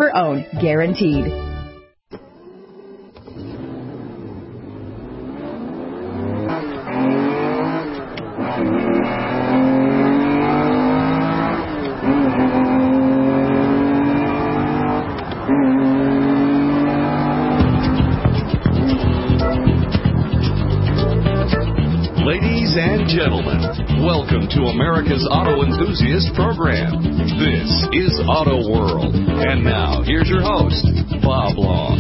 her own, guaranteed. Ladies and gentlemen, welcome to America's Auto Enthusiast Program. This is Auto World. And now, here's your host, Bob Long.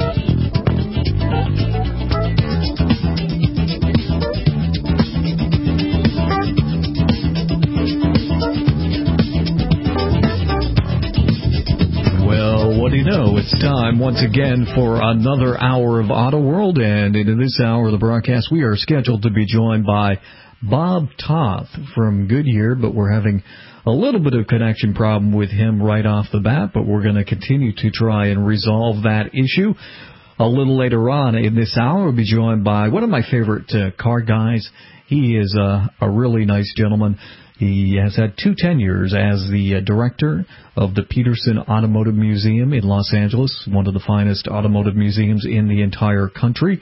Well, what do you know? It's time once again for another hour of Auto World, and in this hour of the broadcast, we are scheduled to be joined by Bob Toth from Goodyear, but we're having a little bit of connection problem with him right off the bat, but we're going to continue to try and resolve that issue. A little later on in this hour, we'll be joined by one of my favorite car guys. He is a really nice gentleman. He has had 2 tenures as the director of the Peterson Automotive Museum in Los Angeles, one of the finest automotive museums in the entire country.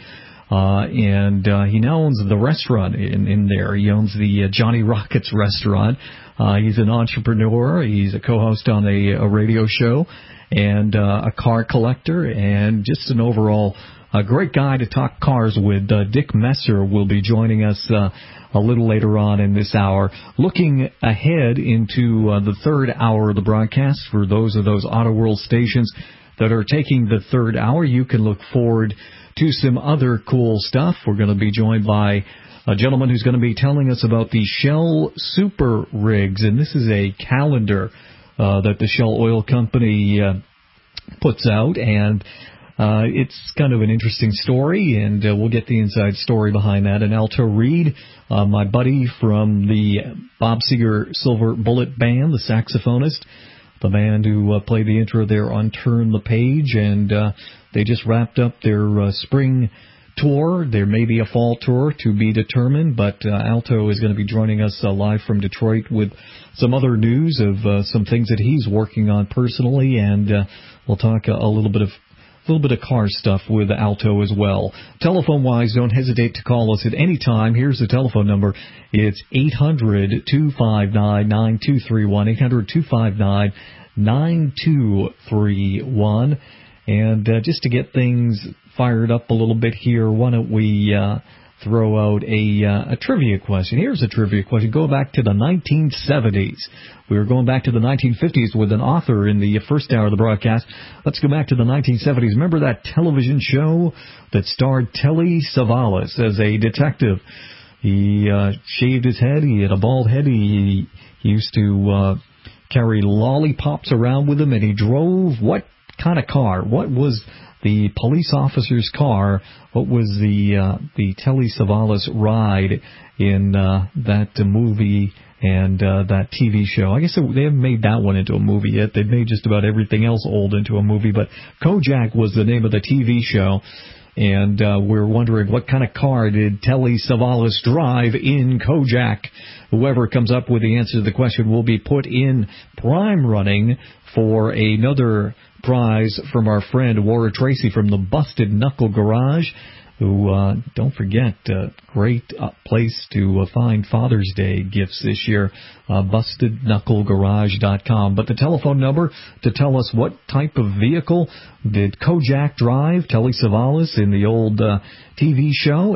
And he now owns the restaurant in there. He owns the Johnny Rockets restaurant. He's an entrepreneur. He's a co-host on a radio show and a car collector and just an overall great guy to talk cars with. Dick Messer will be joining us a little later on in this hour. Looking ahead into the third hour of the broadcast, for those Auto World stations that are taking the third hour, you can look forward to some other cool stuff. We're going to be joined by a gentleman who's going to be telling us about the Shell Super Rigs, and this is a calendar that the Shell Oil Company puts out, and it's kind of an interesting story, and we'll get the inside story behind that. And Alto Reed, my buddy from the Bob Seger Silver Bullet Band, the saxophonist, the band who played the intro there on Turn the Page, and they just wrapped up their spring tour. There may be a fall tour to be determined, but Alto is going to be joining us live from Detroit with some other news of some things that he's working on personally, and we'll talk a little bit of car stuff with Alto as well. Telephone-wise, don't hesitate to call us at any time. Here's the telephone number. It's 800-259-9231, 800-259-9231. And just to get things fired up a little bit here, why don't we throw out a trivia question. Here's a trivia question. Go back to the 1970s. We were going back to the 1950s with an author in the first hour of the broadcast. Let's go back to the 1970s. Remember that television show that starred Telly Savalas as a detective? He shaved his head. He had a bald head. He used to carry lollipops around with him, and he drove what kind of car? What was the police officer's car? What was the Telly Savalas ride in that movie and that TV show? I guess they haven't made that one into a movie yet. They've made just about everything else old into a movie, but Kojak was the name of the TV show, and we're wondering what kind of car did Telly Savalas drive in Kojak? Whoever comes up with the answer to the question will be put in prime running for another prize from our friend Warren Tracy from the Busted Knuckle Garage, who, don't forget, great place to find Father's Day gifts this year, BustedKnuckleGarage.com. But the telephone number to tell us what type of vehicle did Kojak drive, Telly Savalas, in the old TV show,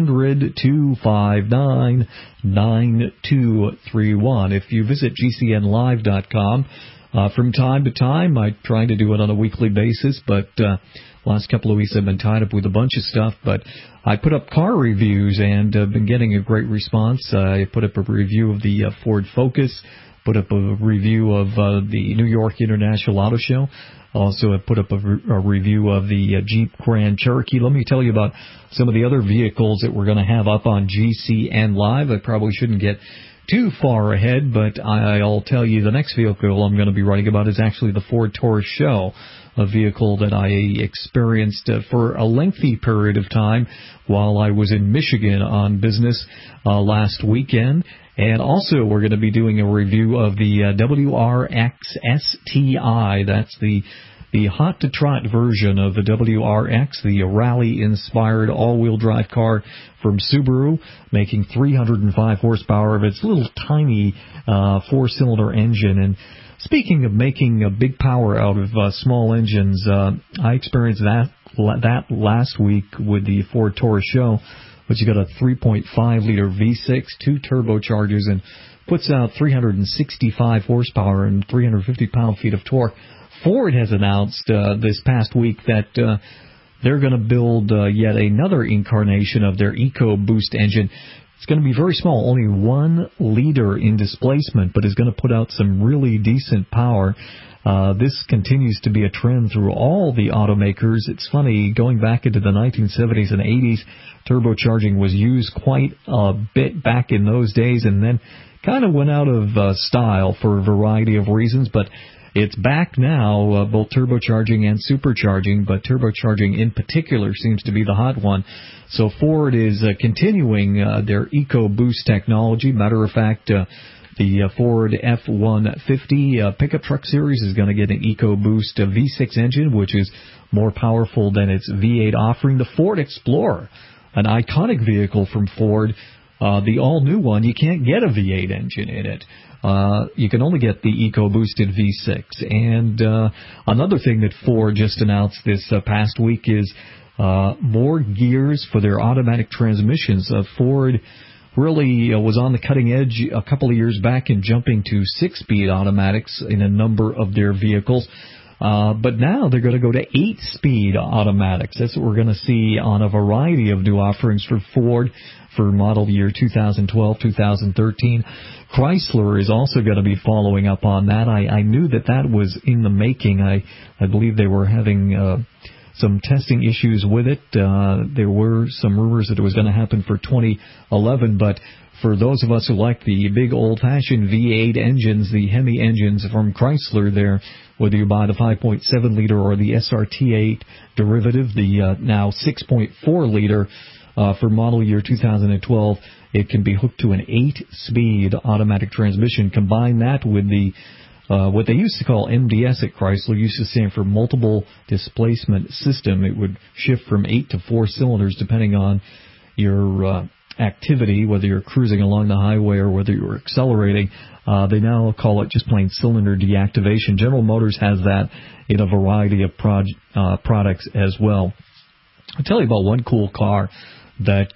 800-259-9231. If you visit GCNlive.com, from time to time, I try to do it on a weekly basis, but last couple of weeks I've been tied up with a bunch of stuff. But I put up car reviews and been getting a great response. I put up a review of the Ford Focus, put up a review of the New York International Auto Show. Also, I put up a review of the Jeep Grand Cherokee. Let me tell you about some of the other vehicles that we're going to have up on GCN Live. I probably shouldn't get too far ahead, but I'll tell you the next vehicle I'm going to be writing about is actually the Ford Taurus Show, a vehicle that I experienced for a lengthy period of time while I was in Michigan on business last weekend. And also we're going to be doing a review of the WRX STI. That's the the hot-to-trot version of the WRX, the rally-inspired all-wheel drive car from Subaru, making 305 horsepower of its little tiny four-cylinder engine. And speaking of making a big power out of small engines, I experienced that last week with the Ford Taurus show, which got a 3.5-liter V6, 2 turbochargers, and puts out 365 horsepower and 350 pound-feet of torque. Ford has announced this past week that they're going to build yet another incarnation of their EcoBoost engine. It's going to be very small, only 1 liter in displacement, but is going to put out some really decent power. This continues to be a trend through all the automakers. It's funny, going back into the 1970s and 80s, turbocharging was used quite a bit back in those days, and then kind of went out of style for a variety of reasons, but it's back now, both turbocharging and supercharging, but turbocharging in particular seems to be the hot one. So Ford is continuing their EcoBoost technology. Matter of fact, the Ford F-150 pickup truck series is going to get an EcoBoost V6 engine, which is more powerful than its V8 offering. The Ford Explorer, an iconic vehicle from Ford, the all-new one, you can't get a V8 engine in it. You can only get the EcoBoosted V6. And another thing that Ford just announced this past week is more gears for their automatic transmissions. Ford really was on the cutting edge a couple of years back in jumping to 6-speed automatics in a number of their vehicles. But now they're going to go to 8-speed automatics. That's what we're going to see on a variety of new offerings for Ford for model year 2012, 2013. Chrysler is also going to be following up on that. I knew that was in the making. I believe they were having some testing issues with it. There were some rumors that it was going to happen for 2011, but for those of us who like the big old-fashioned V8 engines, the Hemi engines from Chrysler there, whether you buy the 5.7-liter or the SRT8 derivative, the now 6.4-liter for model year 2012, it can be hooked to an 8-speed automatic transmission. Combine that with the what they used to call MDS at Chrysler, used to stand for multiple displacement system. It would shift from 8 to 4 cylinders depending on your activity, whether you're cruising along the highway or whether you're accelerating. They now call it just plain cylinder deactivation. General Motors has that in a variety of products as well. I'll tell you about one cool car that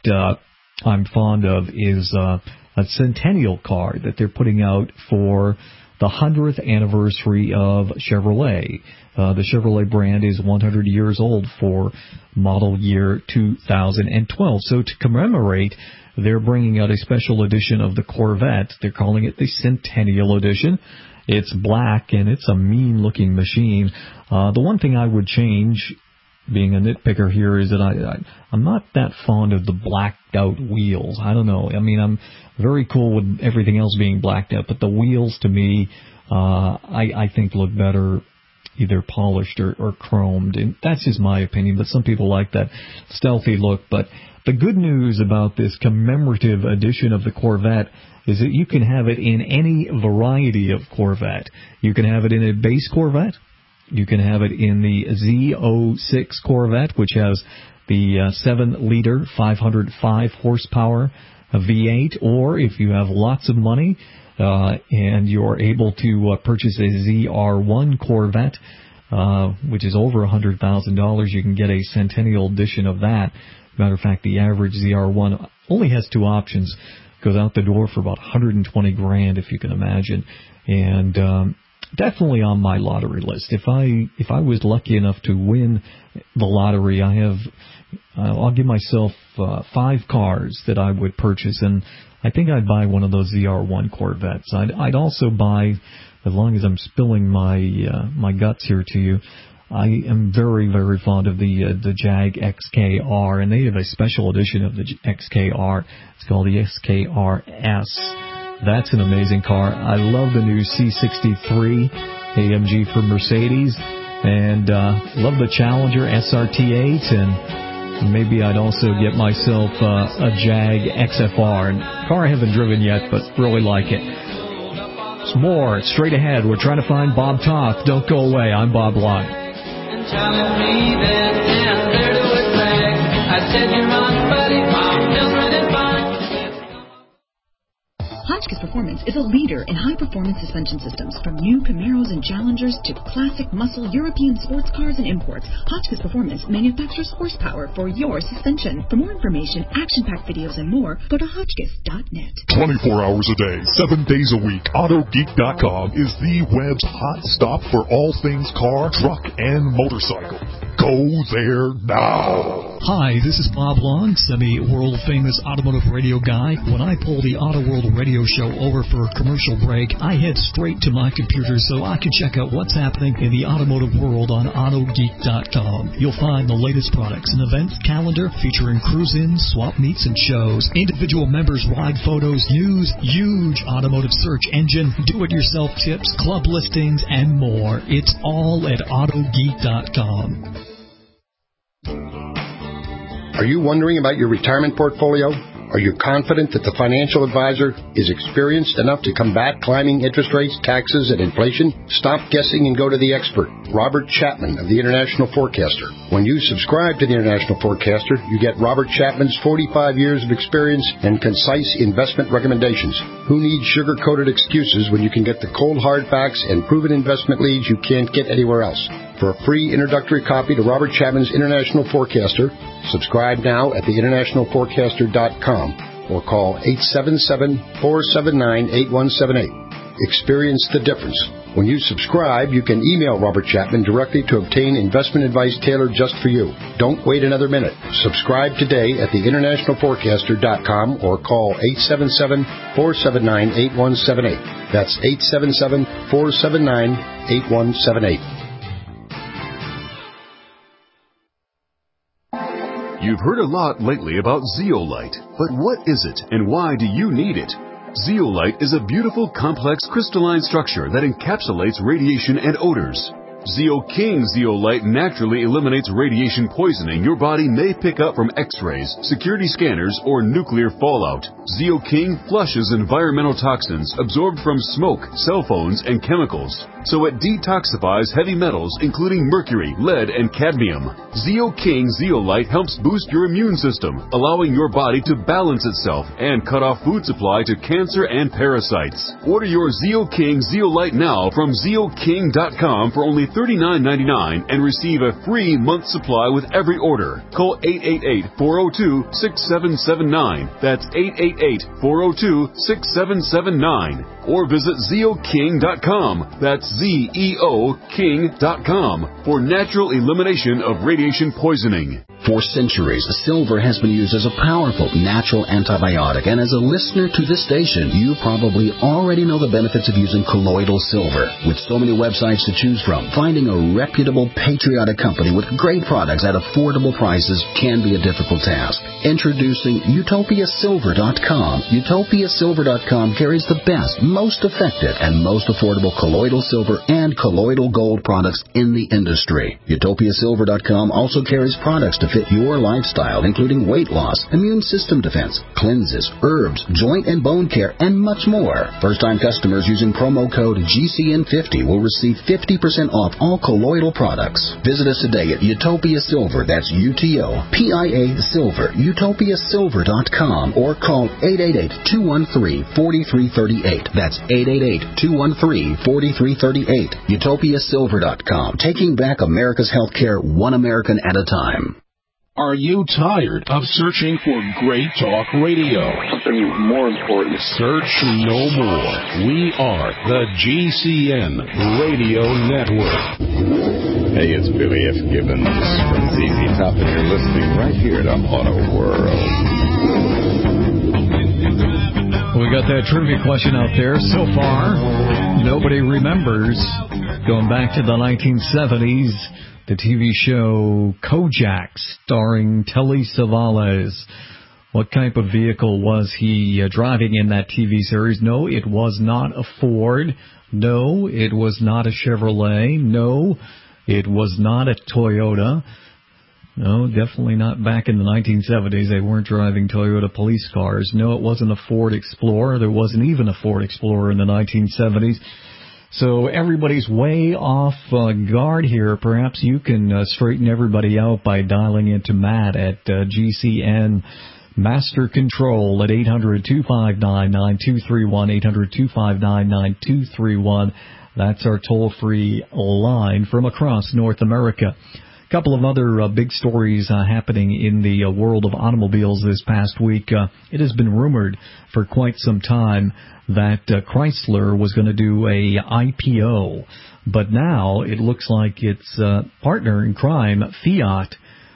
I'm fond of is a Centennial car that they're putting out for the 100th anniversary of Chevrolet. The Chevrolet brand is 100 years old for model year 2012. So to commemorate, they're bringing out a special edition of the Corvette. They're calling it the Centennial Edition. It's black, and it's a mean-looking machine. The one thing I would change, being a nitpicker here, is that I'm not that fond of the blacked-out wheels. I don't know. I mean, I'm very cool with everything else being blacked out, but the wheels, to me, I think look better either polished or chromed. And that's just my opinion, but some people like that stealthy look. But the good news about this commemorative edition of the Corvette is that you can have it in any variety of Corvette. You can have it in a base Corvette. You can have it in the Z06 Corvette, which has the 7-liter, 505 horsepower V8, or if you have lots of money and you're able to purchase a ZR1 Corvette, which is over $100,000, you can get a Centennial edition of that. Matter of fact, the average ZR1 only has 2 options. Goes out the door for about $120,000, if you can imagine. And definitely on my lottery list. If I was lucky enough to win the lottery, I'll give myself 5 cars that I would purchase, and I think I'd buy one of those ZR1 Corvettes. I'd also buy, as long as I'm spilling my guts here to you, I am very, very fond of the Jag XKR, and they have a special edition of the XKR. It's called the XKRS. That's an amazing car. I love the new C63 AMG from Mercedes, and love the Challenger SRT8, and maybe I'd also get myself a Jag XFR. A car I haven't driven yet, but really like it. It's more straight ahead. We're trying to find Bob Toth. Don't go away. I'm Bob Lott. challenged me then and there to it back. I said, you're on, buddy, Mom, just running fine. Hotchkiss Performance is a leader in high-performance suspension systems. From new Camaros and Challengers to classic muscle European sports cars and imports, Hotchkiss Performance manufactures horsepower for your suspension. For more information, action-packed videos, and more, go to Hotchkiss.net. 24 hours a day, 7 days a week, AutoGeek.com is the web's hot stop for all things car, truck, and motorcycle. Go there now. Hi, this is Bob Long, semi-world famous automotive radio guy. When I pull the Auto World radio show over for a commercial break, I head straight to my computer so I can check out what's happening in the automotive world on AutoGeek.com. You'll find the latest products and events calendar featuring cruise-ins, swap meets, and shows, individual members' ride photos, news, huge automotive search engine, do-it-yourself tips, club listings, and more. It's all at AutoGeek.com. Are you wondering about your retirement portfolio? Are you confident that the financial advisor is experienced enough to combat climbing interest rates, taxes, and inflation? Stop guessing and go to the expert, Robert Chapman of the International Forecaster. When you subscribe to the International Forecaster, you get Robert Chapman's 45 years of experience and concise investment recommendations. Who needs sugar-coated excuses when you can get the cold hard facts and proven investment leads you can't get anywhere else? For a free introductory copy to Robert Chapman's International Forecaster, subscribe now at theinternationalforecaster.com or call 877-479-8178. Experience the difference. When you subscribe, you can email Robert Chapman directly to obtain investment advice tailored just for you. Don't wait another minute. Subscribe today at theinternationalforecaster.com or call 877-479-8178. That's 877-479-8178. You've heard a lot lately about Zeolite, but what is it and why do you need it? Zeolite is a beautiful, complex crystalline structure that encapsulates radiation and odors. ZeoKing Zeolite naturally eliminates radiation poisoning your body may pick up from X-rays, security scanners, or nuclear fallout. ZeoKing flushes environmental toxins absorbed from smoke, cell phones, and chemicals, so it detoxifies heavy metals including mercury, lead, and cadmium. ZeoKing Zeolite helps boost your immune system, allowing your body to balance itself and cut off food supply to cancer and parasites. Order your ZeoKing Zeolite now from ZeoKing.com for only $39.99 and receive a free month supply with every order. Call 888-402-6779. That's 888-402-6779. Or visit ZeoKing.com. That's ZeoKing.com for natural elimination of radiation poisoning. For centuries, silver has been used as a powerful natural antibiotic, and as a listener to this station, you probably already know the benefits of using colloidal silver. With so many websites to choose from, finding a reputable, patriotic company with great products at affordable prices can be a difficult task. Introducing UtopiaSilver.com. UtopiaSilver.com carries the best, most effective, and most affordable colloidal silver and colloidal gold products in the industry. UtopiaSilver.com also carries products to fit your lifestyle, including weight loss, immune system defense, cleanses, herbs, joint and bone care, and much more. First-time customers using promo code GCN50 will receive 50% off all colloidal products. Visit us today at Utopia Silver, that's UTOPIA Silver, UtopiaSilver.com, or call 888-213-4338. That's 888-213-4338. UtopiaSilver.com, taking back America's healthcare one American at a time. Are you tired of searching for great talk radio? Something more important. Search no more. We are the GCN Radio Network. Hey, it's Billy F. Gibbons from ZZ Top, and you're listening right here to Auto World. We got that trivia question out there. So far, nobody remembers, going back to the 1970s, the TV show Kojak, starring Telly Savalas. What type of vehicle was he driving in that TV series? No, it was not a Ford. No, it was not a Chevrolet. No, it was not a Toyota. No, definitely not back in the 1970s. They weren't driving Toyota police cars. No, it wasn't a Ford Explorer. There wasn't even a Ford Explorer in the 1970s. So everybody's way off guard here. Perhaps you can straighten everybody out by dialing into Matt at GCN Master Control at 800-259-9231, 800-259-9231. That's our toll-free line from across North America. A couple of other big stories happening in the world of automobiles this past week. It has been rumored for quite some time that Chrysler was going to do a IPO, but now it looks like its partner in crime, Fiat,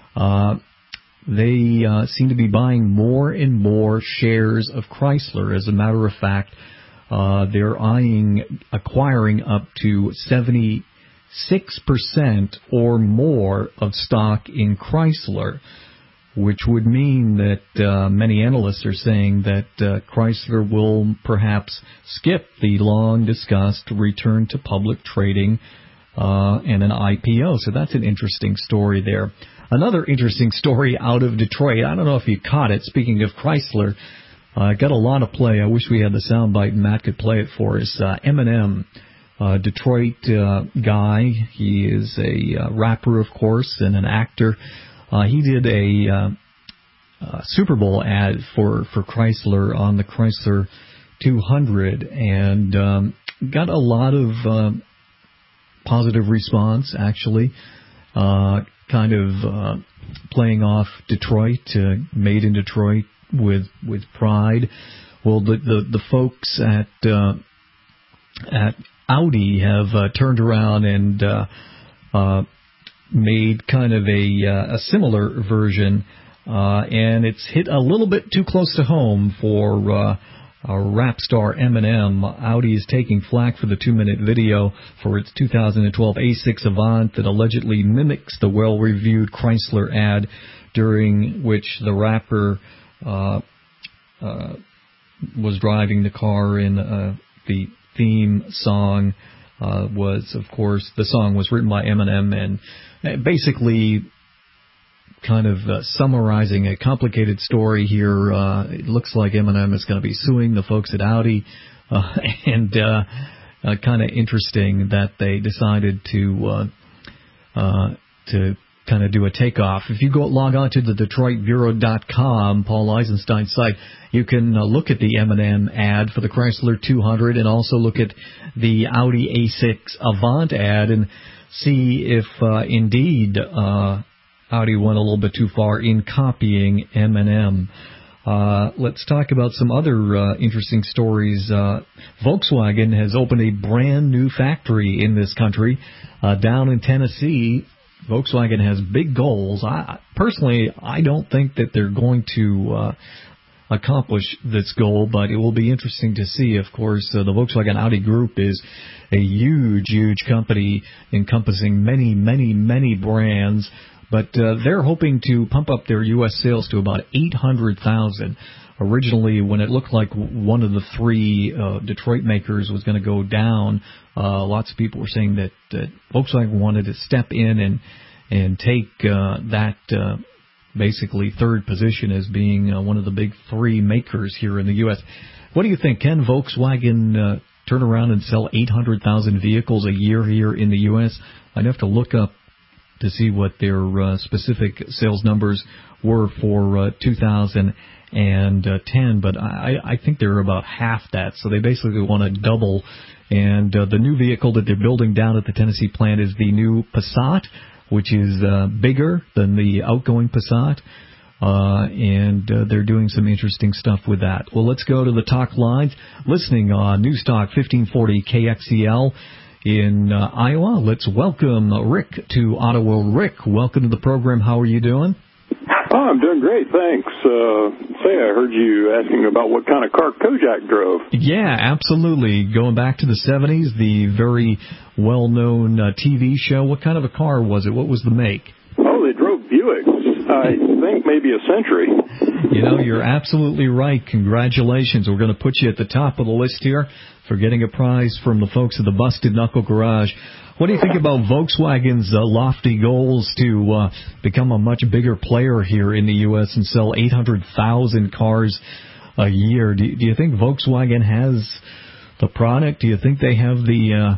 they seem to be buying more and more shares of Chrysler. As a matter of fact, they're acquiring up to 76% or more of stock in Chrysler, which would mean that many analysts are saying that Chrysler will perhaps skip the long-discussed return to public trading and an IPO. So that's an interesting story there. Another interesting story out of Detroit. I don't know if you caught it. Speaking of Chrysler, got a lot of play. I wish we had the soundbite and Matt could play it for us. Eminem, Detroit guy. He is a rapper, of course, and an actor. He did a Super Bowl ad for Chrysler on the Chrysler 200 and got a lot of positive response, actually. Kind of playing off Detroit, made in Detroit with pride. Well, the folks at Audi have turned around and made kind of a similar version, and it's hit a little bit too close to home for rap star Eminem. Audi is taking flack for the 2-minute video for its 2012 A6 Avant that allegedly mimics the well-reviewed Chrysler ad, during which the rapper was driving the car in the theme song. Was, of course, the song was written by Eminem, and basically kind of summarizing a complicated story here. It looks like Eminem is going to be suing the folks at Audi, and kind of interesting that they decided to kind of do a takeoff. If you log on to the DetroitBureau.com, Paul Eisenstein's site, you can look at the Eminem ad for the Chrysler 200 and also look at the Audi A6 Avant ad and see if indeed Audi went a little bit too far in copying Eminem. Let's talk about some other interesting stories. Volkswagen has opened a brand new factory in this country down in Tennessee. Volkswagen has big goals. Personally, I don't think that they're going to accomplish this goal, but it will be interesting to see. Of course, the Volkswagen Audi Group is a huge, huge company encompassing many, many, many brands, but they're hoping to pump up their U.S. sales to about 800,000. Originally, when it looked like one of the three Detroit makers was going to go down, lots of people were saying that Volkswagen wanted to step in and take that basically third position as being one of the big three makers here in the U.S. What do you think? Can Volkswagen turn around and sell 800,000 vehicles a year here in the U.S.? I'd have to look up to see what their specific sales numbers were for 2010, but I think they're about half that, so they basically want to double. And the new vehicle that they're building down at the Tennessee plant is the new Passat, which is bigger than the outgoing Passat, and they're doing some interesting stuff with that. Well, let's go to the talk lines. Listening on News Talk 1540 KXEL in Iowa. Let's welcome Rick to Auto World. Rick, welcome to the program. How are you doing? Oh, I'm doing great, thanks. I heard you asking about what kind of car Kojak drove. Yeah, absolutely. Going back to the 70s, the very well-known TV show. What kind of a car was it? What was the make? Oh, they drove Buicks. I think maybe a Century. You know, you're absolutely right. Congratulations. We're going to put you at the top of the list here for getting a prize from the folks at the Busted Knuckle Garage. What do you think about Volkswagen's lofty goals to become a much bigger player here in the U.S. and sell 800,000 cars a year? Do you think Volkswagen has the product? Do you think they have the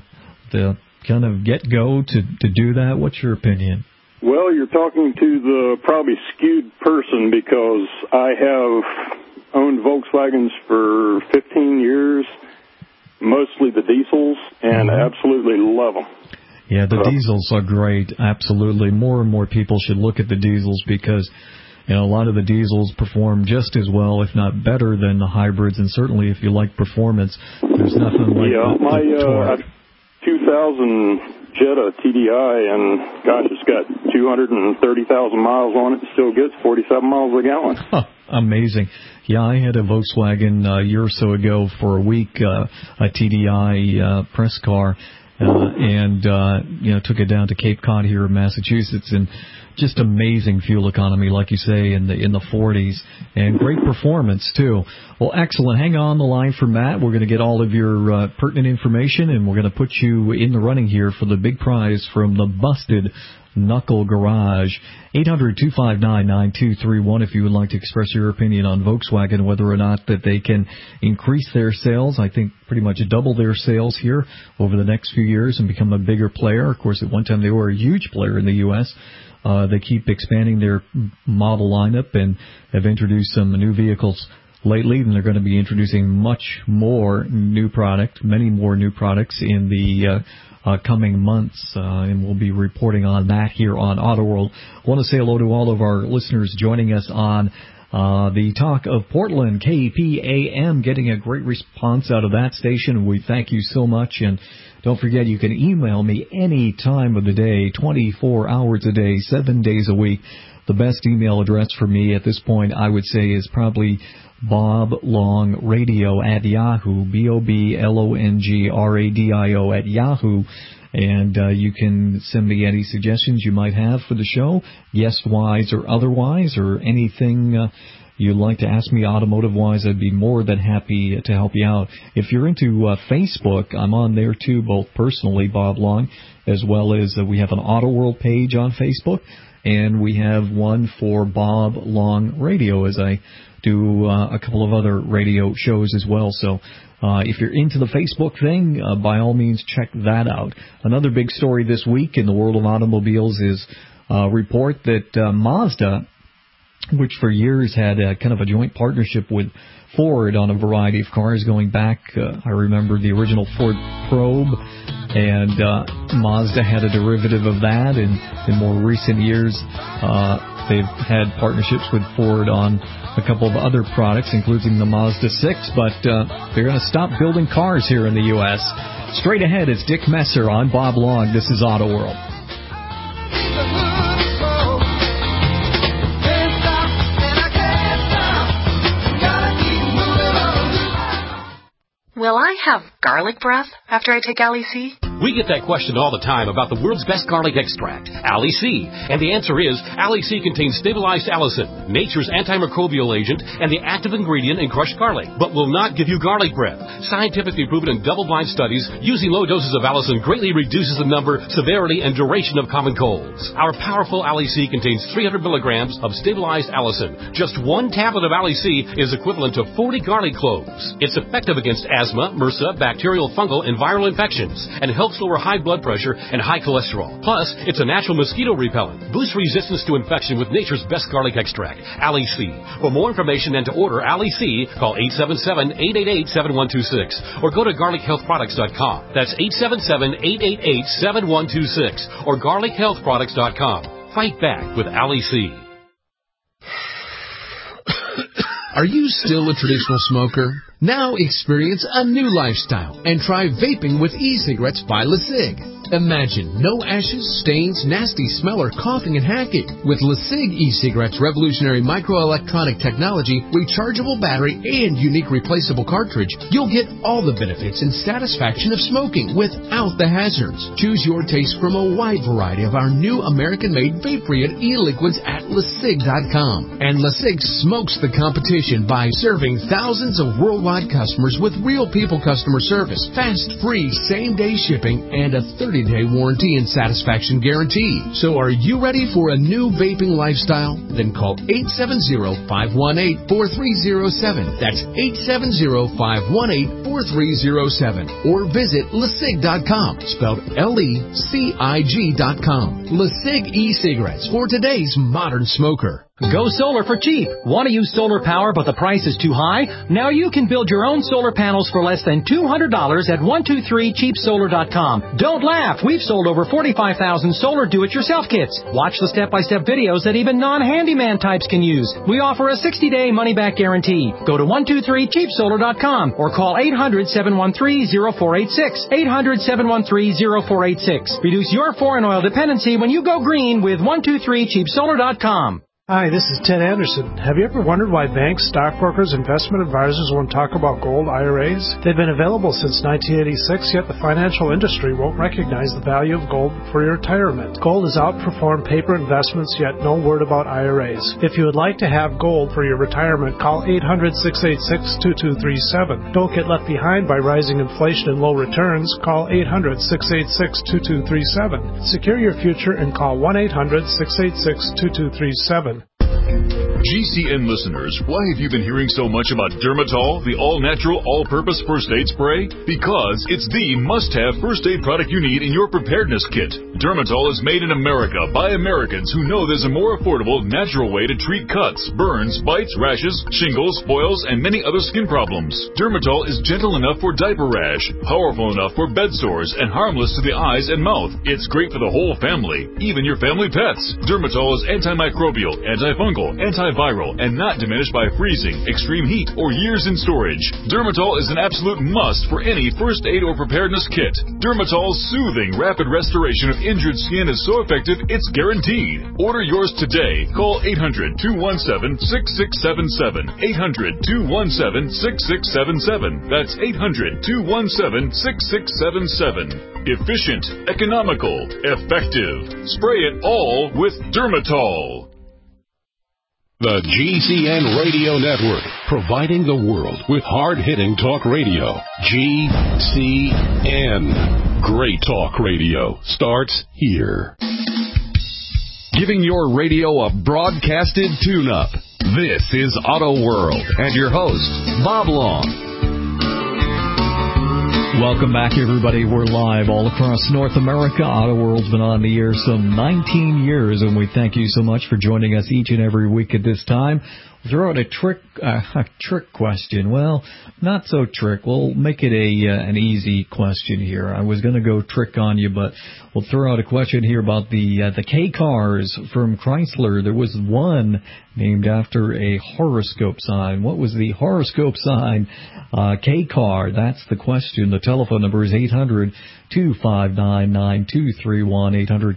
the kind of get-go to do that? What's your opinion? Well, you're talking to the probably skewed person, because I have owned Volkswagens for 15 years, mostly the diesels, and absolutely love them. Yeah, the diesels are great. Absolutely. More and more people should look at the diesels, because a lot of the diesels perform just as well, if not better, than the hybrids. And certainly, if you like performance, there's nothing like the torque. 2000 Jetta TDI, and gosh, it's got 230,000 miles on it. It still gets 47 miles a gallon. Huh, amazing. Yeah, I had a Volkswagen a year or so ago for a week, a TDI press car, and took it down to Cape Cod here in Massachusetts, and just amazing fuel economy, like you say, in the 40s, and great performance too. Well, excellent. Hang on the line for Matt. We're going to get all of your pertinent information, and we're going to put you in the running here for the big prize from the Busted Knuckle Garage. 800-259-9231 if you would like to express your opinion on Volkswagen, whether or not that they can increase their sales. I think pretty much double their sales here over the next few years and become a bigger player. Of course, at one time they were a huge player in the U.S. They keep expanding their model lineup and have introduced some new vehicles lately, and they're going to be introducing much more new product, many more new products in the coming months, and we'll be reporting on that here on Auto World. I want to say hello to all of our listeners joining us on the Talk of Portland, KPAM, getting a great response out of that station. We thank you so much, and don't forget you can email me any time of the day, 24 hours a day, 7 days a week. The best email address for me at this point, I would say, is probably boblongradio@yahoo, boblongradio @yahoo. And you can send me any suggestions you might have for the show, guest-wise or otherwise, or anything you'd like to ask me automotive-wise. I'd be more than happy to help you out. If you're into Facebook, I'm on there too, both personally, Bob Long, as well as we have an Auto World page on Facebook, and we have one for Bob Long Radio, as I do a couple of other radio shows as well. So if you're into the Facebook thing, by all means, check that out. Another big story this week in the world of automobiles is a report that Mazda, which for years had kind of a joint partnership with Ford on a variety of cars going back. I remember the original Ford Probe, and Mazda had a derivative of that, and in more recent years they've had partnerships with Ford on a couple of other products, including the Mazda 6, but they're going to stop building cars here in the U.S. Straight ahead is Dick Messer on Bob Long. This is Auto World. Will I have garlic breath after I take Ali-C? We get that question all the time about the world's best garlic extract, Ali-C. And the answer is, Ali-C contains stabilized allicin, nature's antimicrobial agent, and the active ingredient in crushed garlic, but will not give you garlic breath. Scientifically proven in double-blind studies, using low doses of allicin greatly reduces the number, severity, and duration of common colds. Our powerful Ali-C contains 300 milligrams of stabilized allicin. Just one tablet of Ali-C is equivalent to 40 garlic cloves. It's effective against asthma, MRSA, bacterial, fungal, and viral infections, and helps lower high blood pressure and high cholesterol. Plus, it's a natural mosquito repellent. Boosts resistance to infection with nature's best garlic extract, Ali-C. For more information and to order Ali-C, call 877-888-7126 or go to garlichealthproducts.com. That's 877-888-7126 or garlichealthproducts.com. Fight back with Ali-C. Are you still a traditional smoker? Now experience a new lifestyle and try vaping with e-cigarettes by LeSig. Imagine no ashes, stains, nasty smell, or coughing and hacking. With LeSig e-cigarettes' revolutionary microelectronic technology, rechargeable battery, and unique replaceable cartridge, you'll get all the benefits and satisfaction of smoking without the hazards. Choose your taste from a wide variety of our new American-made vape-free e-liquids at LeSig.com. And LeSig smokes the competition by serving thousands of worldwide customers with real people customer service, fast, free, same-day shipping, and a 30 30-day warranty and satisfaction guarantee. So are you ready for a new vaping lifestyle? Then call 870-518-4307. That's 870-518-4307. Or visit LeSig.com, spelled LECIG.com. LeSig e-cigarettes for today's modern smoker. Go solar for cheap. Want to use solar power but the price is too high? Now you can build your own solar panels for less than $200 at 123cheapsolar.com. Don't laugh. We've sold over 45,000 solar do-it-yourself kits. Watch the step-by-step videos that even non-handyman types can use. We offer a 60-day money-back guarantee. Go to 123cheapsolar.com or call 800-713-0486. 800-713-0486. Reduce your foreign oil dependency when you go green with 123cheapsolar.com. Hi, this is Ted Anderson. Have you ever wondered why banks, stockbrokers, investment advisors won't talk about gold IRAs? They've been available since 1986, yet the financial industry won't recognize the value of gold for your retirement. Gold has outperformed paper investments, yet no word about IRAs. If you would like to have gold for your retirement, call 800-686-2237. Don't get left behind by rising inflation and low returns. Call 800-686-2237. Secure your future and call 1-800-686-2237. GCN listeners, why have you been hearing so much about Dermatol, the all-natural, all-purpose first aid spray? Because it's the must-have first aid product you need in your preparedness kit. Dermatol is made in America by Americans who know there's a more affordable, natural way to treat cuts, burns, bites, rashes, shingles, boils, and many other skin problems. Dermatol is gentle enough for diaper rash, powerful enough for bed sores, and harmless to the eyes and mouth. It's great for the whole family, even your family pets. Dermatol is antimicrobial, antifungal, antiviral, and not diminished by freezing, extreme heat, or years in storage. Dermatol is an absolute must for any first aid or preparedness kit. Dermatol's soothing, rapid restoration of injured skin is so effective, it's guaranteed. Order yours today. Call 800-217-6677. 800-217-6677. That's 800-217-6677. Efficient, economical, effective. Spray it all with Dermatol. The GCN Radio Network, providing the world with hard-hitting talk radio. GCN. Great talk radio starts here. Giving your radio a broadcasted tune-up. This is Auto World and your host, Bob Long. Welcome back, everybody. We're live all across North America. Auto World's been on the air some 19 years, and we thank you so much for joining us each and every week at this time. We'll throw out a trick question. Well, not so trick. We'll make it an easy question here. I was going to go trick on you, but we'll throw out a question here about the K cars from Chrysler. There was one named after a horoscope sign. What was the horoscope sign? K car. That's the question. The telephone number is 800-259-9231.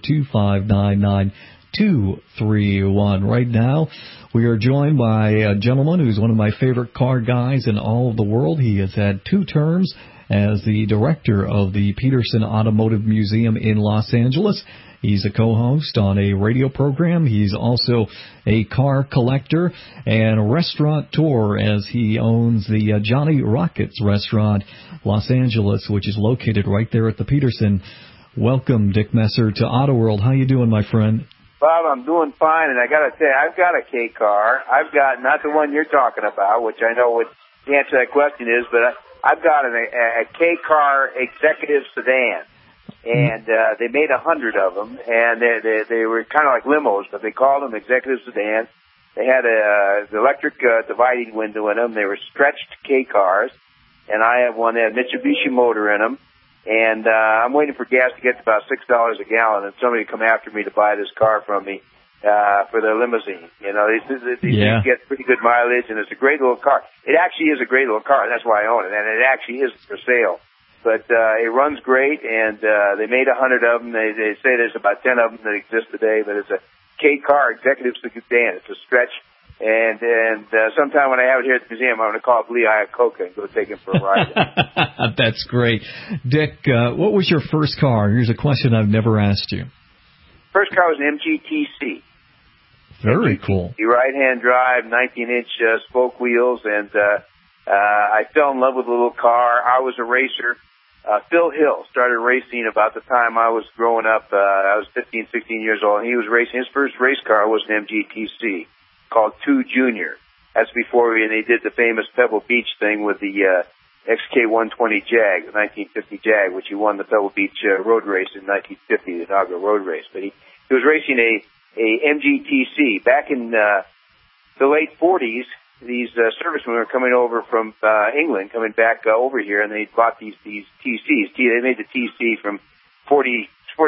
800-259-9231. Right now, we are joined by a gentleman who's one of my favorite car guys in all of the world. He has had 2 terms as the director of the Petersen Automotive Museum in Los Angeles. He's a co-host on a radio program. He's also a car collector and a restaurateur, as he owns the Johnny Rockets restaurant, Los Angeles, which is located right there at the Petersen. Welcome, Dick Messer, to Auto World. How you doing, my friend? Bob, I'm doing fine, and I got to say, I've got a K car. I've got, not the one you're talking about, which I know what the answer to that question is, but I've got a K car executive sedan. And they made 100 of them, and they were kind of like limos, but they called them executive sedans. They had the electric dividing window in them. They were stretched K cars, and I have one that had a Mitsubishi motor in them. And I'm waiting for gas to get to about $6 a gallon, and somebody come after me to buy this car from me for their limousine. You know, these get pretty good mileage, and it's a great little car. It actually is a great little car, and that's why I own it, and it actually is for sale. But it runs great, and they made 100 of them. They say there's about 10 of them that exist today, but it's a K car executive sedan. It's a stretch, and sometime when I have it here at the museum, I'm going to call up Lee Iacocca and go take him for a ride. That's great. Dick, what was your first car? Here's a question I've never asked you. First car was an MGTC. Very cool. The right-hand drive, 19-inch spoke wheels, and I fell in love with the little car. I was a racer. Phil Hill started racing about the time I was growing up. I was 15, 16 years old, and he was racing. His first race car was an MGTC called 2 Junior. That's before they did the famous Pebble Beach thing with the XK120 Jag, the 1950 Jag, which he won the Pebble Beach road race in 1950, the inaugural road race. But he was racing a MGTC. Back in the late 40s, these servicemen were coming over from England, coming back over here, and they bought these TCs. They made the TC from 46,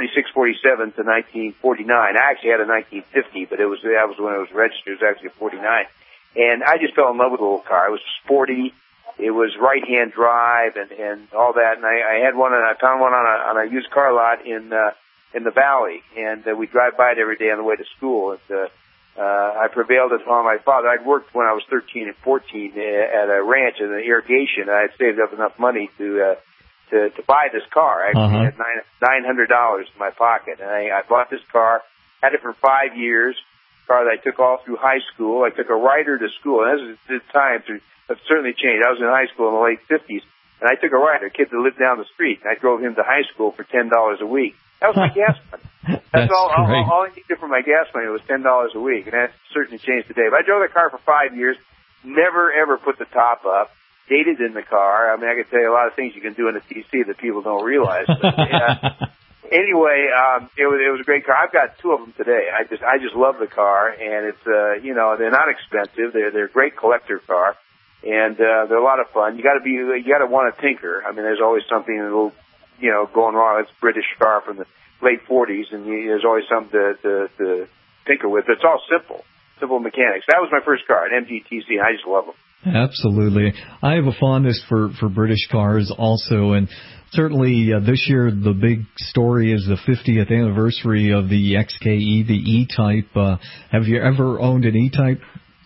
47 to 1949. I actually had a 1950, but that was when it was registered. It was actually a 49. And I just fell in love with the little car. It was sporty. It was right-hand drive and all that. And I had one, and I found one on a used car lot in the valley, and we drive by it every day on the way to school. And I prevailed upon my father. I'd worked when I was 13 and 14 at a ranch in the irrigation. I had saved up enough money to buy this car. I actually had $900 in my pocket, and I bought this car. Had it for 5 years. Car that I took all through high school. I took a rider to school. And this time have certainly changed. I was in high school in the late 50s, and I took a rider, a kid that lived down the street, and I drove him to high school for $10 a week. That was my gas money. That's all I needed for my gas money was $10 a week, and that certainly changed today. But I drove that car for 5 years, never ever put the top up, dated in the car. I mean, I can tell you a lot of things you can do in a TC that people don't realize. But, anyway, it was a great car. I've got 2 of them today. I just love the car, and it's they're not expensive. They're a great collector car, and they're a lot of fun. You got to want to tinker. I mean, there's always something a little, going wrong. It's a British car from the late 40s, and there's always something to tinker with. But it's all simple mechanics. That was my first car, an MGTC, and I just love them. Absolutely. I have a fondness for British cars also, and certainly this year the big story is the 50th anniversary of the XKE, the E-Type. Have you ever owned an E-Type?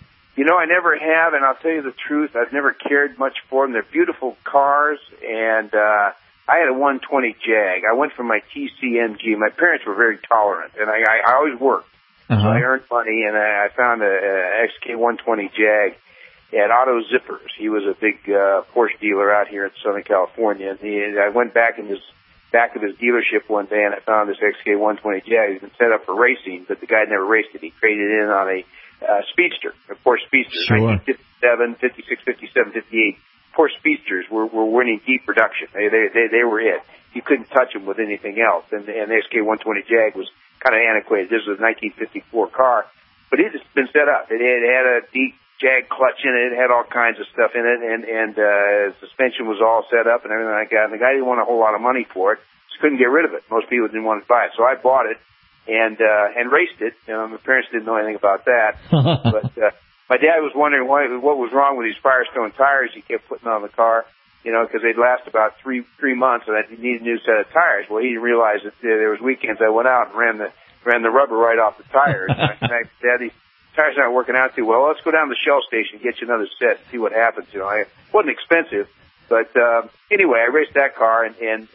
I never have, and I'll tell you the truth, I've never cared much for them. They're beautiful cars, and I had a 120 Jag. I went for my TCMG. My parents were very tolerant, and I always worked. So I earned money, and I found a XK120 Jag at Auto Zippers. He was a big Porsche dealer out here in Southern California. And I went back in his back of his dealership one day, and I found this XK120 Jag. He'd been set up for racing, but the guy never raced it. He traded in on a Speedster, a Porsche Speedster, sure. 1957, 56, 57, 58. Porsche Speedsters were winning deep production. They were it. You couldn't touch them with anything else. And the XK120 Jag was kind of antiquated. This was a 1954 car, but it had been set up. It had a deep Jag clutch in it. It had all kinds of stuff in it, and suspension was all set up and everything like that. And the guy didn't want a whole lot of money for it. Just couldn't get rid of it. Most people didn't want to buy it. So I bought it and raced it. My parents didn't know anything about that. But my dad was wondering what was wrong with these Firestone tires he kept putting on the car, because they'd last about three months, and I needed a new set of tires. Well, he didn't realize that there was weekends I went out and ran the rubber right off the tires. And I said, Dad, these tires aren't working out too well. Let's go down to the Shell station and get you another set and see what happens. It wasn't expensive, but anyway, I raced that car, and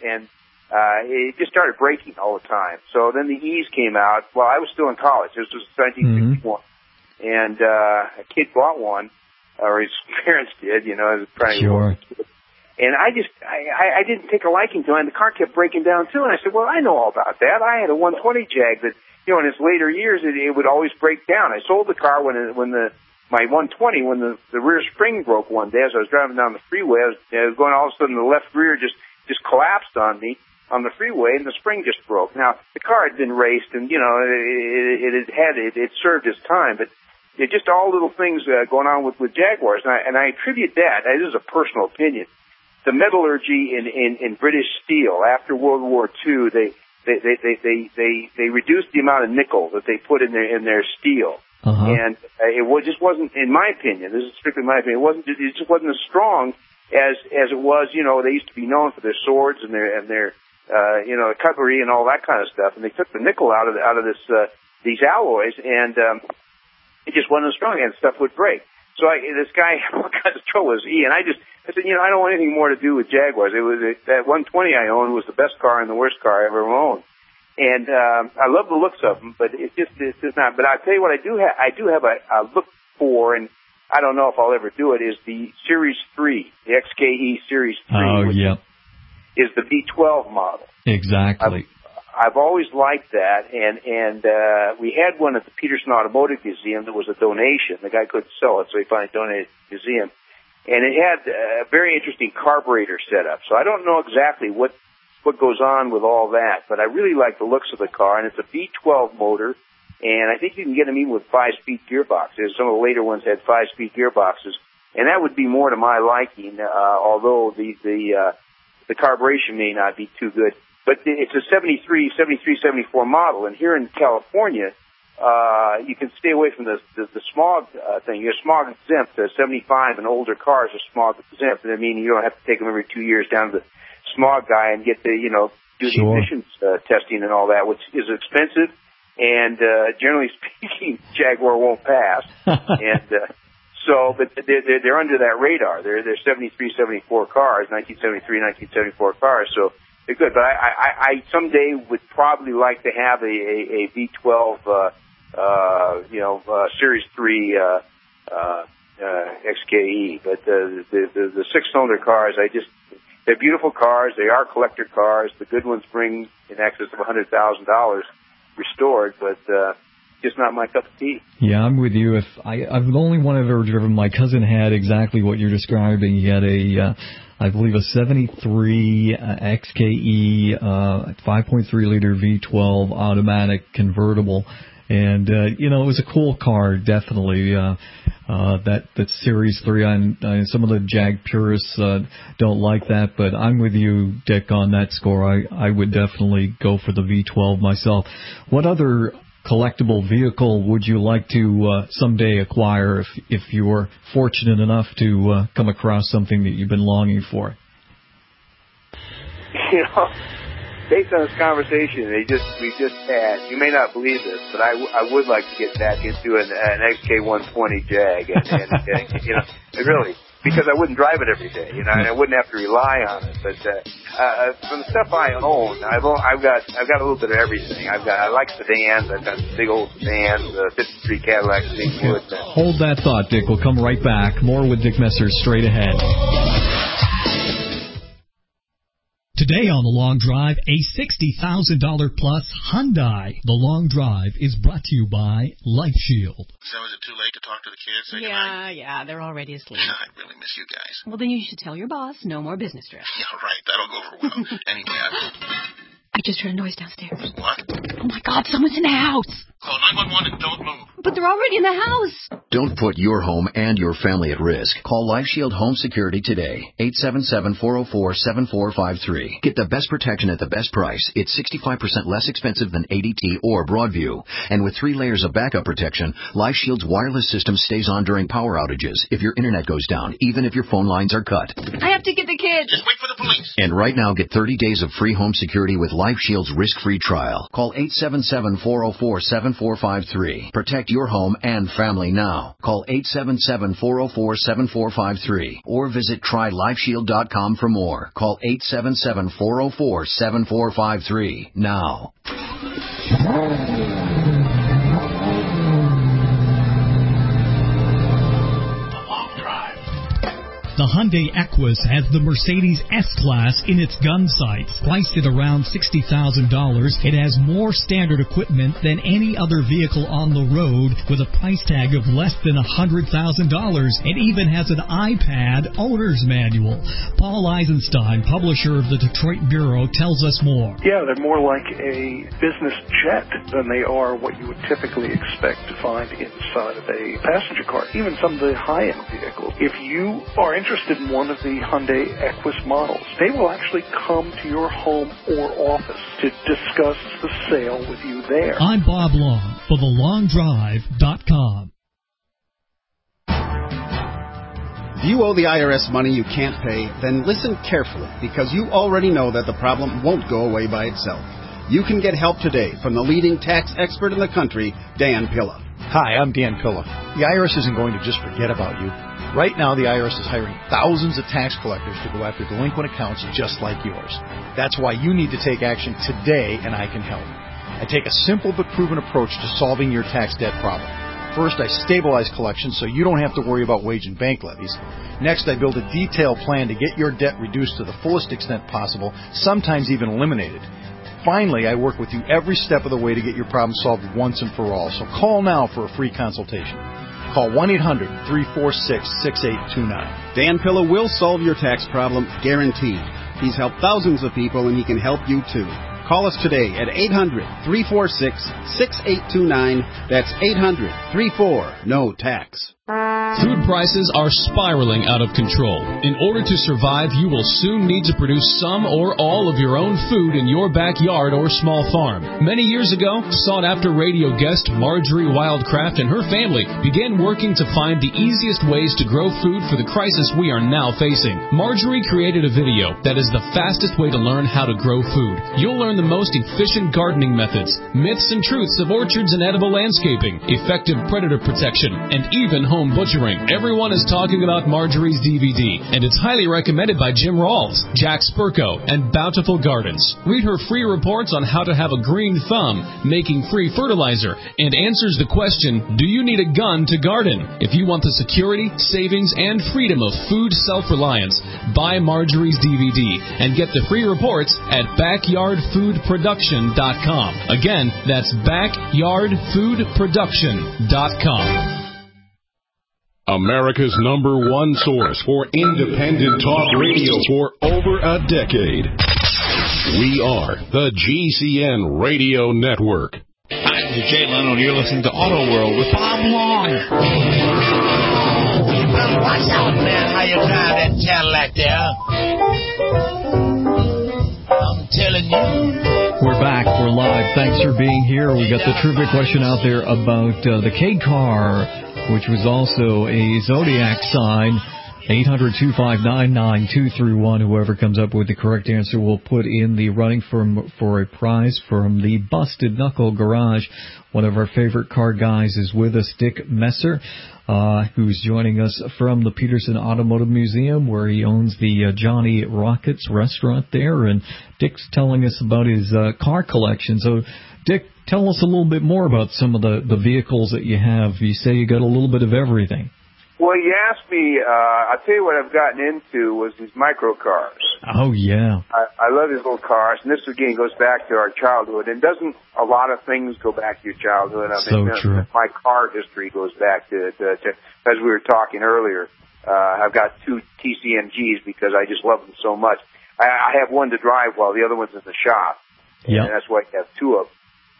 it just started breaking all the time. So then the E's came out. Well, I was still in college. This was 1961. And a kid bought one, or his parents did, as a trying sure. to. And I didn't take a liking to it, and the car kept breaking down too. And I said, well, I know all about that. I had a 120 Jag that, in its later years, it would always break down. I sold the car when my 120, when the rear spring broke one day as I was driving down the freeway. I was going, all of a sudden the left rear just collapsed on me on the freeway, and the spring just broke. Now, the car had been raced, and, it served its time, but just all little things going on with Jaguars, and I attribute that. This is a personal opinion. The metallurgy in British steel after World War II, they reduced the amount of nickel that they put in their steel, and it just wasn't, in my opinion. This is strictly my opinion. It just wasn't as strong as it was. They used to be known for their swords and their cutlery and all that kind of stuff, and they took the nickel out of these alloys, and it just wasn't as strong, and stuff would break. So this guy, all kinds of trouble was E, and I said, I don't want anything more to do with Jaguars. That 120 I owned was the best car and the worst car I ever owned. And I love the looks of them, but it's just not. But I'll tell you what, I do have a look for, and I don't know if I'll ever do it, is the Series 3, the XKE Series 3. Oh, yeah. is the V12 model. Exactly. I've always liked that, and we had one at the Peterson Automotive Museum that was a donation. The guy couldn't sell it, so he finally donated it to the museum. And it had a very interesting carburetor setup. So I don't know exactly what goes on with all that, but I really like the looks of the car, and it's a V12 motor, and I think you can get them even with 5-speed gearboxes. Some of the later ones had 5-speed gearboxes, and that would be more to my liking, although the carburation may not be too good. But it's a 73, 74 model, and here in California, you can stay away from the smog thing. You're smog exempt. 75 and older cars are smog exempt, and I mean you don't have to take them every 2 years down to the smog guy and get the do the emissions testing and all that, which is expensive. And generally speaking, Jaguar won't pass. And but they're under that radar. They're 73, 74 cars, 1973, 1974 cars. So they're good. But I someday would probably like to have a V12. Series 3 XKE, but the 6-cylinder cars, they're beautiful cars. They are collector cars. The good ones bring in excess of $100,000 restored, but just not my cup of tea. Yeah, I'm with you. I've the only one I've ever driven. My cousin had exactly what you're describing. He had I believe a 73 XKE 5.3-liter V12 automatic convertible. And, it was a cool car, definitely, that Series 3. Some of the Jag purists don't like that, but I'm with you, Dick, on that score. I would definitely go for the V12 myself. What other collectible vehicle would you like to someday acquire if you were fortunate enough to come across something that you've been longing for? Based on this conversation we just had, you may not believe this, but I would like to get back into an XK120 Jag, and really, because I wouldn't drive it every day, and I wouldn't have to rely on it. But from the stuff I own, I've got a little bit of everything. I like sedans. I've got big old sedans, 53 Cadillac Stingwood. Hold that thought, Dick. We'll come right back. More with Dick Messer straight ahead. Today on The Long Drive, a $60,000 plus Hyundai. The Long Drive is brought to you by Life Shield. So is it too late to talk to the kids? Say Yeah, they're already asleep. I really miss you guys. Well, then you should tell your boss no more business trips. Yeah, right. That'll go over well. Anyway, I just heard a noise downstairs. What? Oh, my God, someone's in the house. Call 911 and don't move. But they're already in the house. Don't put your home and your family at risk. Call Life Shield Home Security today. 877-404-7453. Get the best protection at the best price. It's 65% less expensive than ADT or Broadview. And with 3 layers of backup protection, Life Shield's wireless system stays on during power outages if your internet goes down, even if your phone lines are cut. I have to get the kids. Just wait for the police. And right now, get 30 days of free home security with Life Shield's risk-free trial. Call 877-404-7453. Protect your home and family now. Call 877-404-7453 or visit trylifeshield.com for more. Call 877-404-7453 now. The Hyundai Equus has the Mercedes S-Class in its gun sights. Priced at around $60,000, it has more standard equipment than any other vehicle on the road with a price tag of less than $100,000. It even has an iPad owner's manual. Paul Eisenstein, publisher of the Detroit Bureau, tells us more. Yeah, they're more like a business jet than they are what you would typically expect to find inside of a passenger car, even some of the high-end vehicles. If you are interested in one of the Hyundai Equus models, they will actually come to your home or office to discuss the sale with you there. I'm Bob Long for TheLongDrive.com. If you owe the IRS money you can't pay, then listen carefully, because you already know that the problem won't go away by itself. You can get help today from the leading tax expert in the country, Dan Pilla. Hi, I'm Dan Pilla. The IRS isn't going to just forget about you. Right now, the IRS is hiring thousands of tax collectors to go after delinquent accounts just like yours. That's why you need to take action today, and I can help. I take a simple but proven approach to solving your tax debt problem. First, I stabilize collections so you don't have to worry about wage and bank levies. Next, I build a detailed plan to get your debt reduced to the fullest extent possible, sometimes even eliminated. Finally, I work with you every step of the way to get your problem solved once and for all. So call now for a free consultation. Call 1-800-346-6829. Dan Pilla will solve your tax problem, guaranteed. He's helped thousands of people, and he can help you too. Call us today at 800-346-6829. That's 800-34-NO-TAX. Food prices are spiraling out of control. In order to survive, you will soon need to produce some or all of your own food in your backyard or small farm. Many years ago, sought-after radio guest Marjorie Wildcraft and her family began working to find the easiest ways to grow food for the crisis we are now facing. Marjorie created a video that is the fastest way to learn how to grow food. You'll learn the most efficient gardening methods, myths and truths of orchards and edible landscaping, effective predator protection, and even home butchering. Everyone is talking about Marjorie's DVD, and it's highly recommended by Jim Rawls, Jack Spurko, and Bountiful Gardens. Read her free reports on how to have a green thumb, making free fertilizer, and answers the question, do you need a gun to garden? If you want the security, savings, and freedom of food self-reliance, buy Marjorie's DVD and get the free reports at backyardfoodproduction.com. Again, that's backyardfoodproduction.com. America's #1 source for independent talk radio for over a decade. We are the GCN Radio Network. Hi, this is Jay Leno, and you're listening to Auto World with Bob Long. Watch out, man, how you drive that Cadillac there. I'm telling you. We're back. We're live. Thanks for being here. We got the trivia question out there about the K car, which was also a zodiac sign. 800-259-9231. Whoever comes up with the correct answer will put in the running for a prize from the Busted Knuckle Garage. One of our favorite car guys is with us, Dick Messer, who's joining us from the Peterson Automotive Museum, where he owns the Johnny Rockets restaurant there. And Dick's telling us about his car collection. So, Dick, tell us a little bit more about some of the vehicles that you have. You say you got a little bit of everything. Well, you asked me, I'll tell you what I've gotten into was these micro cars. Oh, yeah. I love these little cars, and this, again, goes back to our childhood. And doesn't a lot of things go back to your childhood? I mean, true. My car history goes back to as we were talking earlier. I've got 2 TCMGs because I just love them so much. I have one to drive while the other one's in the shop. Yeah. And that's why I have 2 of them.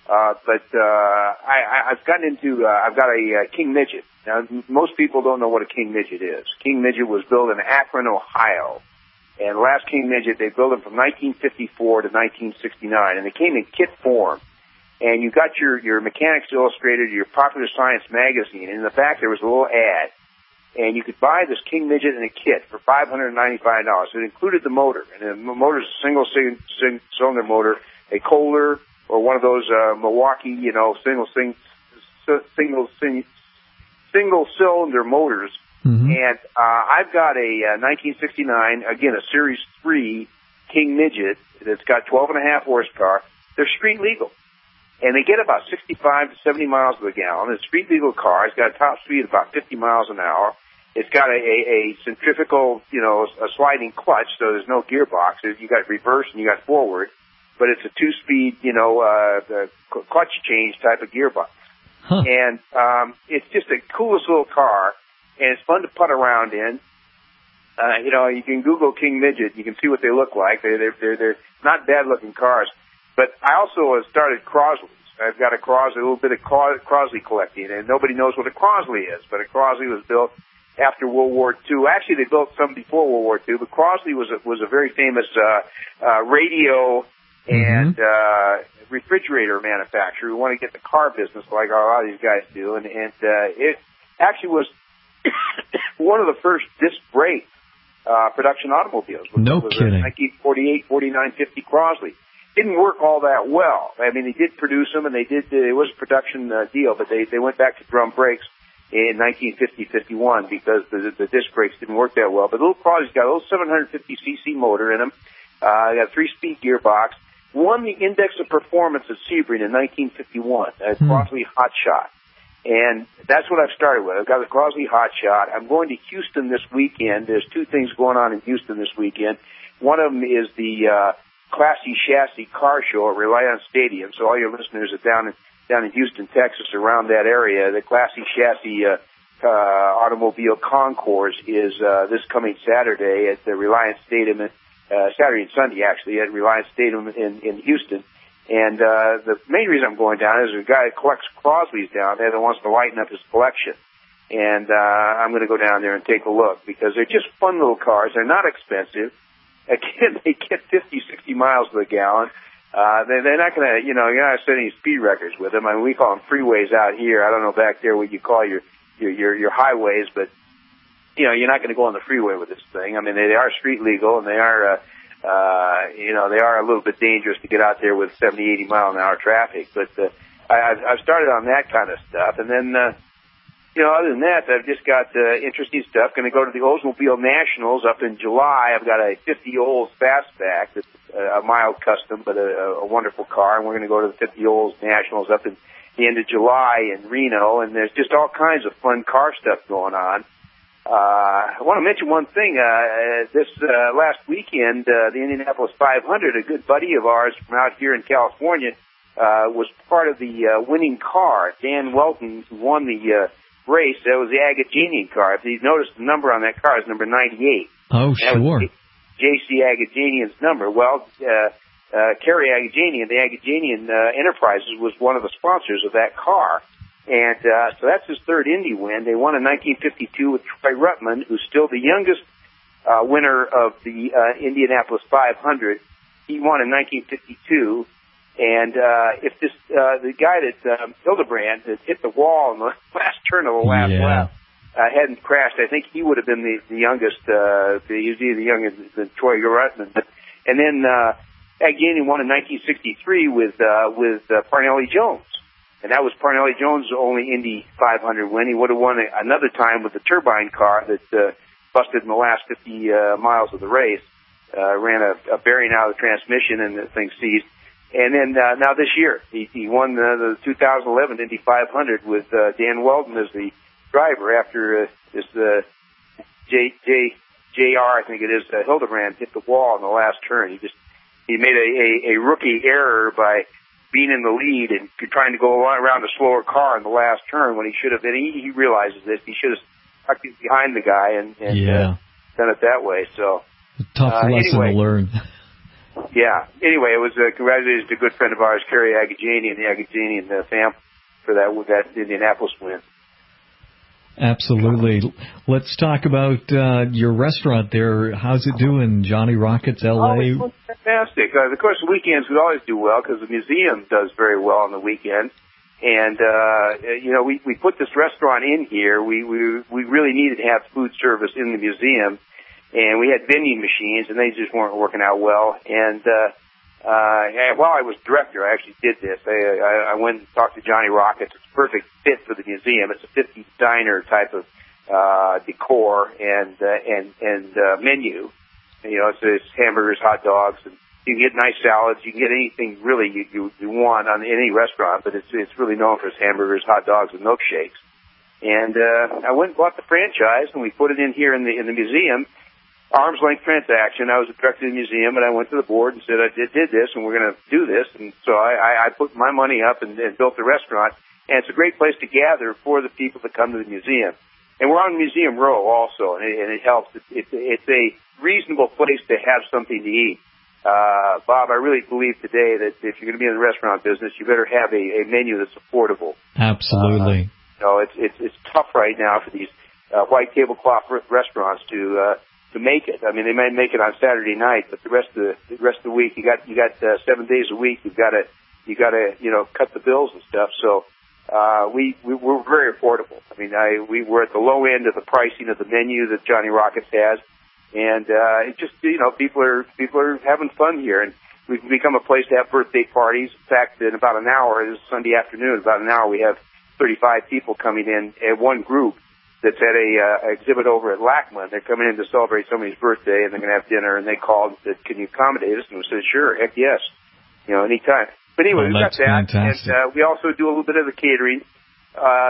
I've gotten into, I've got a King Midget. Now, most people don't know what a King Midget is. King Midget was built in Akron, Ohio. And the last King Midget, they built them from 1954 to 1969. And they came in kit form. And you got your Mechanics Illustrated, your Popular Science magazine. And in the back, there was a little ad. And you could buy this King Midget in a kit for $595. It included the motor. And the motor's a single cylinder motor, a Kohler, or one of those Milwaukee, single cylinder motors. Mm-hmm. And I've got a 1969, again, a Series 3 King Midget that's got 12.5 horsepower. They're street legal. And they get about 65 to 70 miles per gallon. It's a street legal car. It's got a top speed of about 50 miles an hour. It's got a centrifugal, a sliding clutch, so there's no gearbox. You got reverse and you got forward. But it's a 2-speed, the clutch change type of gearbox. Huh. And it's just the coolest little car, and it's fun to putt around in. You can Google King Midget. You can see what they look like. They're not bad-looking cars. But I also started Crosleys. I've got a little bit of Crosley collecting, and nobody knows what a Crosley is. But a Crosley was built after World War II. Actually, they built some before World War II, but Crosley was a very famous radio and refrigerator manufacturer who want to get the car business like a lot of these guys do. And it actually was one of the first disc brake production automobiles. No kidding. 1948, 49, 50 Crosley. Didn't work all that well. I mean, they did produce them, and it was a production deal, but they went back to drum brakes in 1950-51 because the disc brakes didn't work that well. But the little Crosley's got a little 750cc motor in them. Got a 3-speed gearbox. Won the Index of Performance at Sebring in 1951. Crosley Hot Shot. And that's what I've started with. I've got the Crosley Hot Shot. I'm going to Houston this weekend. There's two things going on in Houston this weekend. One of them is the Classy Chassis Car Show at Reliance Stadium. So all your listeners are down in Houston, Texas, around that area. The Classy Chassis Automobile Concours is this coming Saturday at the Reliance Stadium, Saturday and Sunday, actually, at Reliance Stadium in Houston. And the main reason I'm going down is there's a guy that collects Crosleys down there that wants to lighten up his collection. And I'm going to go down there and take a look because they're just fun little cars. They're not expensive. Again, they get 50, 60 miles to the gallon. They're not going to, you're not setting any speed records with them. I mean, we call them freeways out here. I don't know back there what you call your highways, but, you're not going to go on the freeway with this thing. I mean, they are street legal and they are, they are a little bit dangerous to get out there with 70, 80 mile an hour traffic. But I've started on that kind of stuff. And then, other than that, I've just got interesting stuff. Going to go to the Oldsmobile Nationals up in July. I've got a 50 Olds Fastback that's a mild custom, but a wonderful car. And we're going to go to the 50 Olds Nationals up in the end of July in Reno. And there's just all kinds of fun car stuff going on. I want to mention one thing. This last weekend, the Indianapolis 500, a good buddy of ours from out here in California, was part of the winning car. Dan Welton, who won the race. That was the Agajanian car. If you notice, the number on that car is number 98. Oh, sure. J.C. Agajanian's number. Well, Kerry Agajanian, the Agajanian Enterprises, was one of the sponsors of that car. And so that's his third Indy win. They won in 1952 with Troy Ruttman, who's still the youngest winner of the Indianapolis 500. He won in 1952. And if the guy that Hildebrand that hit the wall in the last turn of the last lap hadn't crashed, I think he would have been the youngest. He was the youngest than Troy Ruttman. And then Agajanian won in 1963 with Parnelli Jones. And that was Parnelli Jones' only Indy 500 win. He would have won another time with the turbine car that busted in the last 50 miles of the race. Ran a bearing out of the transmission and the thing seized. And then now this year, he won the 2011 Indy 500 with Dan Weldon as the driver after this JR, I think it is, Hildebrand hit the wall in the last turn. He made a rookie error by being in the lead and trying to go around a slower car in the last turn when he should have been. He realizes this. He should have stuck behind the guy and done it that way. So tough lesson to learn. Yeah. Anyway, it was congratulations to a good friend of ours, Kerry Agajanian, the Agajanian family, for that Indianapolis win. Absolutely. Let's talk about your restaurant there. How's it doing, Johnny Rockets, L.A.? Oh, it's fantastic. Of course, the weekends we always do well because the museum does very well on the weekend. And, we put this restaurant in here. We really needed to have food service in the museum. And we had vending machines, and they just weren't working out well. And while I was director, I actually did this. I went and talked to Johnny Rockets. It's a perfect fit for the museum. It's a 50s diner type of decor and menu. It's hamburgers, hot dogs, and you can get nice salads. You can get anything really you want on any restaurant, but it's really known for its hamburgers, hot dogs, and milkshakes. And I went and bought the franchise, and we put it in here in the museum. Arm's length transaction. I was the director of the museum, and I went to the board and said, I did this, and we're going to do this. And so I put my money up and built the restaurant. And it's a great place to gather for the people that come to the museum. And we're on Museum Row also, and it helps. It's a reasonable place to have something to eat. Bob, I really believe today that if you're going to be in the restaurant business, you better have a menu that's affordable. Absolutely. It's tough right now for these white tablecloth restaurants to make it. I mean, they might make it on Saturday night, but the rest of the week, you got 7 days a week. You got to cut the bills and stuff. So we're very affordable. I mean, we were at the low end of the pricing of the menu that Johnny Rockets has, and it just people are having fun here, and we've become a place to have birthday parties. In fact, in about an hour, this is Sunday afternoon, about an hour, we have 35 people coming in at one group. That's at a exhibit over at LACMA. They're coming in to celebrate somebody's birthday, and they're going to have dinner. And they called and said, "Can you accommodate us?" And we said, "Sure, heck yes, anytime." But anyway, we've got that, fantastic. and we also do a little bit of the catering.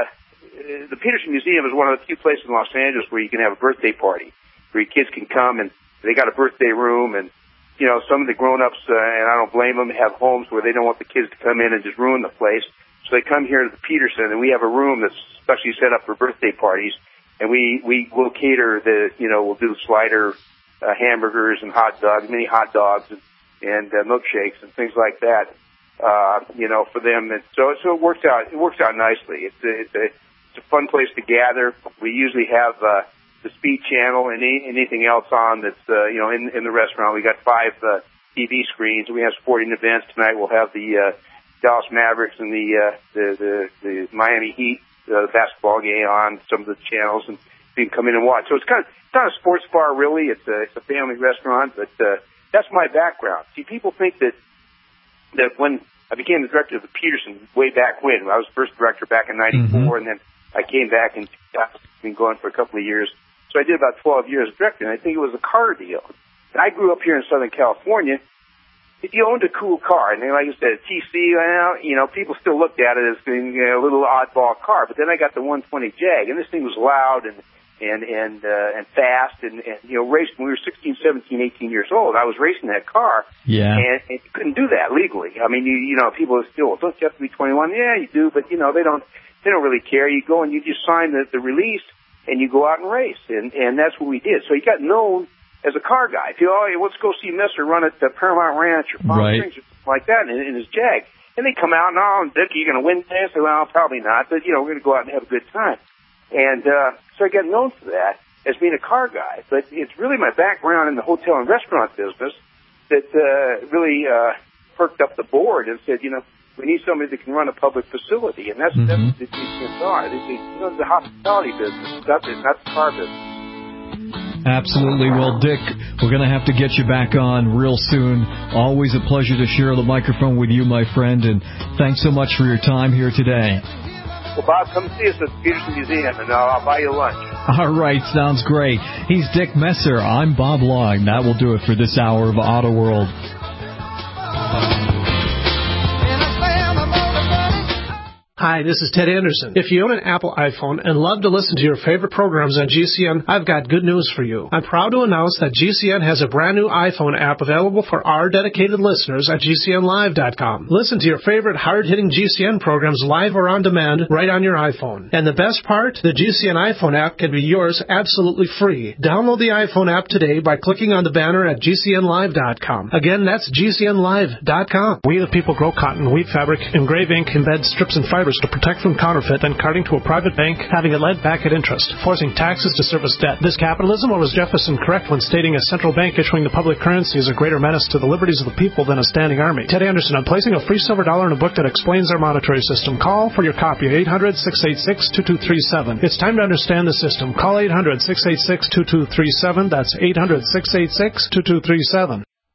the Peterson Museum is one of the few places in Los Angeles where you can have a birthday party, where your kids can come and they got a birthday room, and you know, some of the grown-ups, and I don't blame them, have homes where they don't want the kids to come in and just ruin the place. So they come here to the Peterson, and we have a room that's specially set up for birthday parties, and we will cater we'll do slider hamburgers and hot dogs, mini hot dogs and milkshakes and things like that, for them. And so it works out. It works out nicely. It's a fun place to gather. We usually have the Speed Channel and anything else on that's in the restaurant. We got 5 TV screens. We have sporting events tonight. We'll have the Dallas Mavericks and the Miami Heat basketball game on some of the channels, and you can come in and watch. So it's not a sports bar really. It's a family restaurant, but that's my background. See, people think that when I became the director of the Peterson way back when, I was first director back in '94, and then I came back and I've been going for a couple of years. So I did about 12 years of directing. I think it was a car deal. And I grew up here in Southern California. If you owned a cool car, and then, like I said, TC, people still looked at it as being a little oddball car. But then I got the 120 Jag, and this thing was loud and fast, and raced when we were 16, 17, 18 years old. I was racing that car, and you couldn't do that legally. I mean, people still, don't you have to be 21? Yeah, you do, but they don't really care. You go and you just sign the release, and you go out and race, and that's what we did. So he got known as a car guy. If let's go see Messer run at the Paramount Ranch or Palm Springs or something like that in his Jag. And they come out, and Dick, you're going to win this? Well, probably not, but, we're going to go out and have a good time. And so I got known for that as being a car guy. But it's really my background in the hotel and restaurant business that really perked up the board and said, we need somebody that can run a public facility. And that's what these things are. It's the hospitality business, not the car business. Absolutely. Well, Dick, we're going to have to get you back on real soon. Always a pleasure to share the microphone with you, my friend, and thanks so much for your time here today. Well, Bob, come see us at the Peterson Museum, and I'll buy you lunch. All right, sounds great. He's Dick Messer. I'm Bob Long. That will do it for this hour of Auto World. Hi, this is Ted Anderson. If you own an Apple iPhone and love to listen to your favorite programs on GCN, I've got good news for you. I'm proud to announce that GCN has a brand new iPhone app available for our dedicated listeners at GCNlive.com. Listen to your favorite hard-hitting GCN programs live or on demand right on your iPhone. And the best part, the GCN iPhone app can be yours absolutely free. Download the iPhone app today by clicking on the banner at GCNlive.com. Again, that's GCNlive.com. We the people grow cotton, weave fabric, engrave ink, embed strips and fibers to protect from counterfeit and carting to a private bank, having it lent back at interest, forcing taxes to service debt. This capitalism, or was Jefferson correct when stating a central bank issuing the public currency is a greater menace to the liberties of the people than a standing army? Ted Anderson, I'm placing a free silver dollar in a book that explains our monetary system. Call for your copy at 800-686-2237. It's time to understand the system. Call 800-686-2237. That's 800-686-2237.